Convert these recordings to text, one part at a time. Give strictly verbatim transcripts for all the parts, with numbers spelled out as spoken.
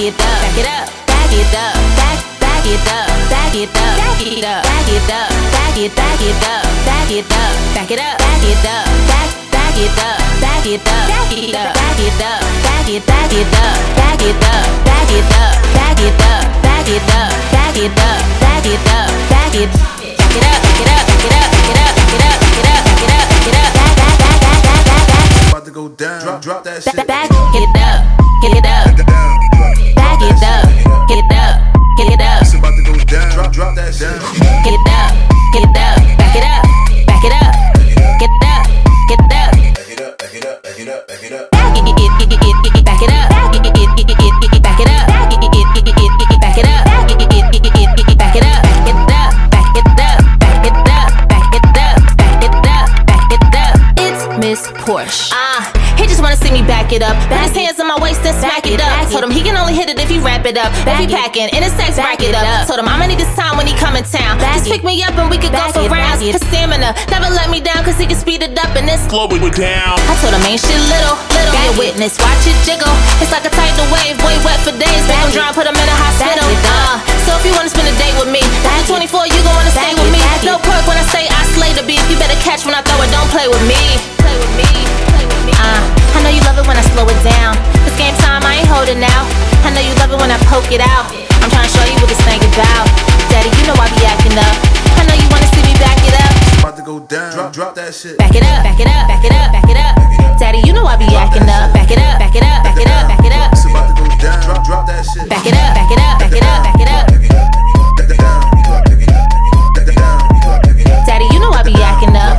it up, back it up, back it up, back, back it up, back it up, back it up, back it up, back it, back it up, back it up, back it up, back it up, back, back it up, back it up, back it up, back it up, back it, back it up, back it up, back it up, back it up, back it up, back it up, back it up, back it, back it up, back it up, back it up, back it up, back it up, back it up, back it up, back it up, back, back, back, back, back, back, back. About to go down. Drop, drop that shit. Back, back it up, get it up, back it up, get it up, get it up. It's about to go down. Drop, drop that shit. Get it up, get it up, back it up, back it up, get it up, get it up. Back it up, back it up, back it up, back it up. Back it, it, it, it, it, it, back it up, back it, it, it, it, it, it, back it up, back it, it, it, it, it, it, back it up, back it, it, it, it, it, it, back it up, back it up, back it up, back it up, back it up, back it up, back it up. It's Miss Porsche. Ah, he just wanna see me back it up. Put his hands on my waist and smack it up. Told him he can only hit it if he wrap it up. If he packing in his sex, rack it up. Told him I'ma need this time when he come in town. Just pick me up and we could go for rounds. His stamina never let me down, cause he can speed it up and it's slow it down. I told him ain't shit little, little. Be a witness, watch it jiggle. It's like a tidal wave, boy wet for days. Make him drown, put him in a hospital. Uh, so if you wanna spend a day with me, after twenty-four you gon' wanna stay with me. No perk when I say I slay the beat. You better catch when I throw it, don't play with me. Play with me, play with me. Uh, I know you love it when I slow it down. It's game time, I ain't holding out. I know you love it when I poke it out. I'm trying to show you what this thing about. Daddy, you know I be acting up. I know you wanna see me back it up. About to go down. Drop, drop that shit. Back it up, back it up, back it up, back it up. Daddy, you know I be acting up. Back it up, back it up, back it up, back it up. It's about to go down. Drop, drop that shit. Back it up, back it up, back it up, back it up. Back it down. Drop, back it up. Back it down. Drop, back it up. Daddy, you know I be acting up.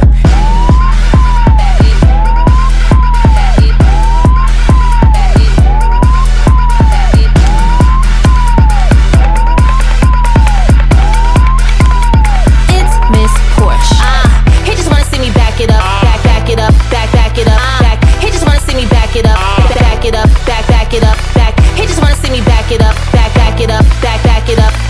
It's Miss Porsche. Ah, he just wanna see me back it up, back, back it up, back, back it up, back. He just wanna see me back it up, back, back it up, back, back it up, back. He just wanna see me back it up, back, back it up, back, back it up.